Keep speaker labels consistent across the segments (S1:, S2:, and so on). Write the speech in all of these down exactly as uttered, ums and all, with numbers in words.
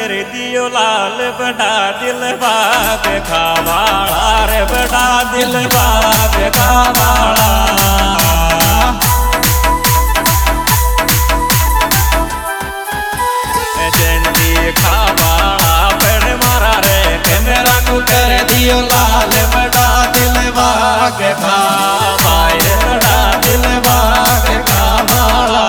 S1: कर दियो लाल बड़ा दिल बाग खावाड़ा रे बड़ा दिल बाग खावाड़ा जंती खावाड़ा पर मारा रे कैमरा को कर दियो लाल बड़ा दिल बाग खावाड़ा रे बड़ा दिल बाग खावाड़ा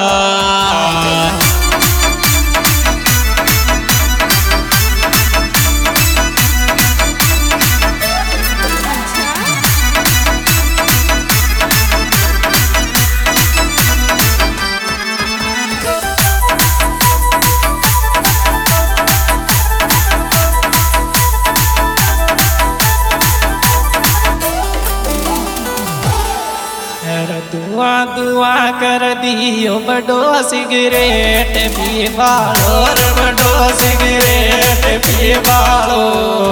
S2: दुआ दुआ कर दियो बड़ो सिगरेट पीवालो रे बड़ो सिगरेट पीवालो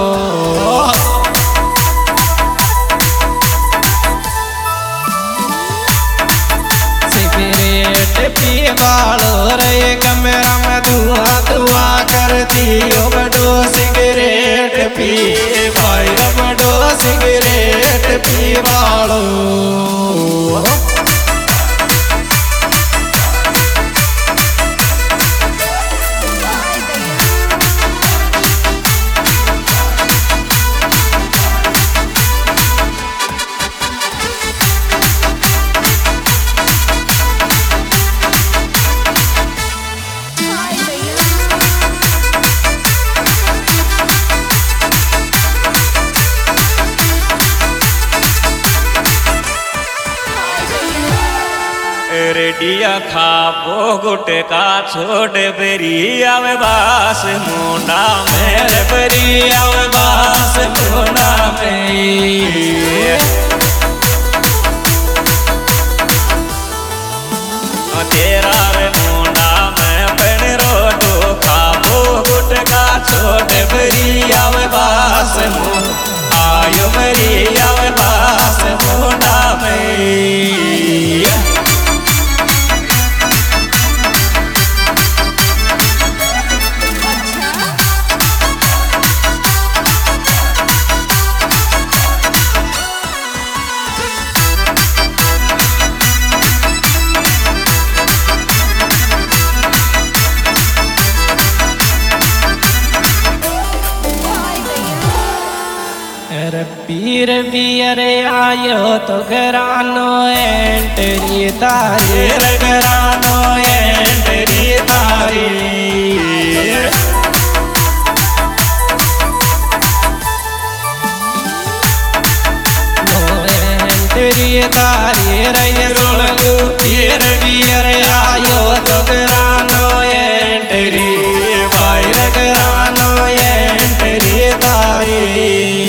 S2: सिगरेट पीवालो रे कमरा में दुआ दुआ कर दियो बड़ो सिगरेट पीवालो रे बड़ो सिगरेट पीवालो
S1: रेडिया खाबो गुटका छोड़ बेरी आवे बास मुंडा मेरे बेरी आवे बास मुंडा में तेरा रे मुंडा में पेन रोटो खाबो गुटका छोड़ बेरी आवे बास मुंडा आयो मेरी आवे बास मुंडा में
S2: पीर बियर आयो तो घरानो एंट्री तारी
S1: घरानो एंट्री तारी
S2: एंट्री तारी रे रोलू पीर बियर आयो तो घरानो एंट्री भाई घरानो एंट्री तारी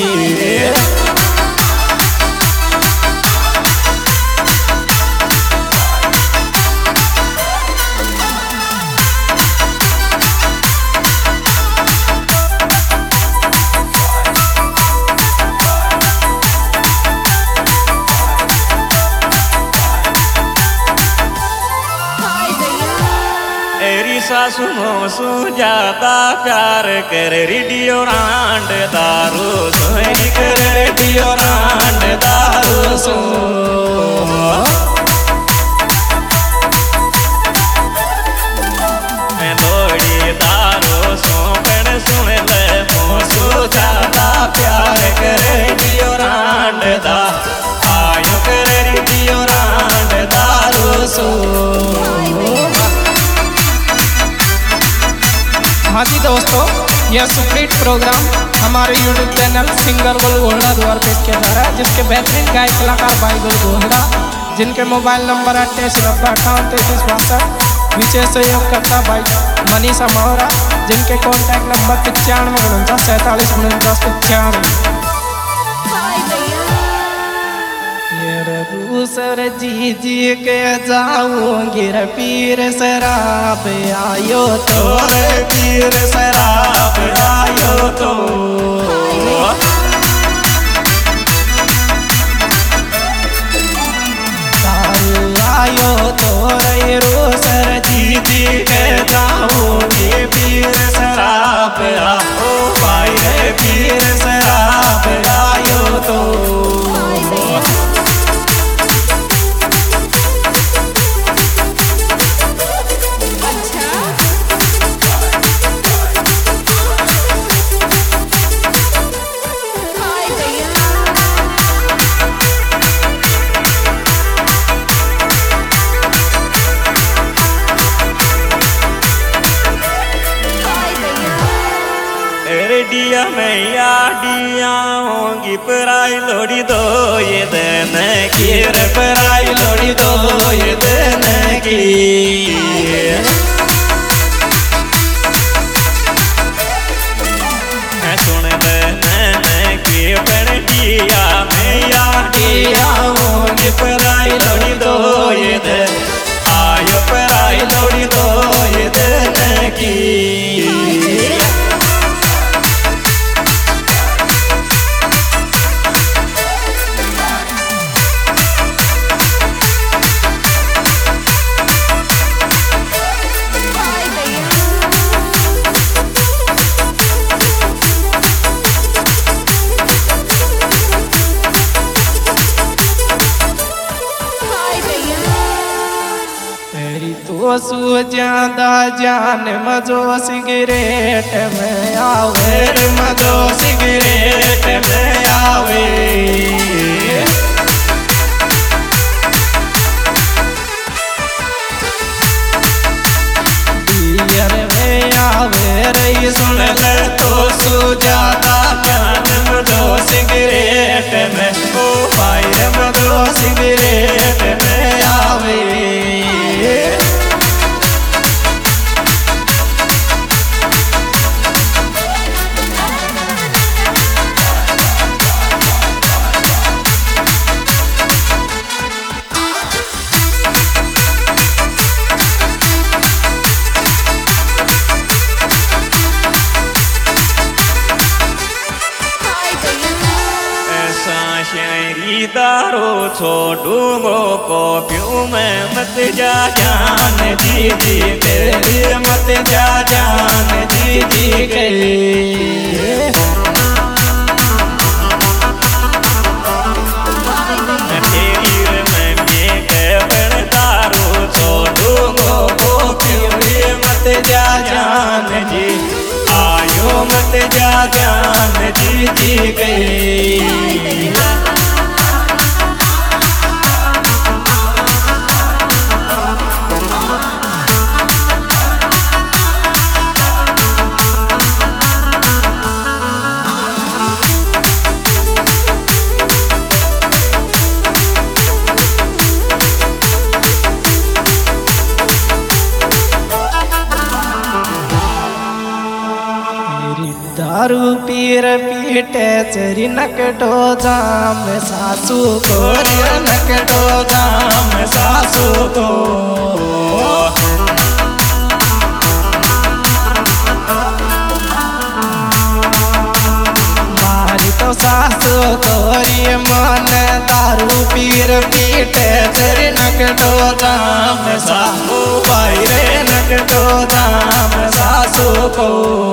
S1: सासु मोसु ज्यादा प्यार कर रेडियो रांड दारू सोई कर रेडियो रांड दारू सो मैं दौड़ी दारू सो पेड़ सुन ले मोसु ज्यादा प्यार कर रेडियो रांड दा आयो कर रेडियो रांड दारू सो।
S2: हाँ जी दोस्तों, यह सुपरहिट प्रोग्राम हमारे YouTube channel singer Gul Gohra द्वारा पेश किया जा रहा है, जिसके बेहतरीन गायक कलाकार भाई गुल गोहड़ा, जिनके मोबाइल नंबर अट्ठाईस नब्बे अट्ठावन तैंतीस बासठ, विशेष सहयोग करता भाई मनीषा मोहरा, जिनके कॉन्टैक्ट नंबर पचानवे उनचास सैंतालीस उनचास पचानवे। सर जी जी के जाऊंगी रे पीर शराब आयो तो
S1: रे पीर शराब आयो तो
S2: दारू आयो तो रे रो सर जी जी के जाऊंगी
S1: पीर शराब मैया डिया होंगी पराई लोड़ी दो ये दिन की रे पराई लोड़ी दो ये दिन की सुन दिन की पड़िया मैया डिया होंगी पराई लोड़ी दो ये दिन आयो पराई लोड़ी दो ये दिन की
S2: तो सु ज्यादा जान मजो सिगरेट में आवे
S1: मजो सिगरेट में आवे
S2: बियर में आवे रही
S1: सुन ले तो सु ज्यादा जान मजो सिगरेट में ओ भाई मजो सिगरेट में आवे शायरी दारो छोड़ूंगो को प्यू में मत जा जान जी जी के मत जा जान जी जी के तेरी में के बड़ दारो छोड़ूंगो को प्यू मत जा जान जी आयो मत जा जान जी जी के
S2: दारू पीर पीटे चरी नकटो जाम सासू को
S1: नकटो जाम सासू को
S2: मारी तो सासू कोरी मन दारू पीर पीटे चरी नकटो जाम सासू
S1: भाई रे नकटो जाम सासू को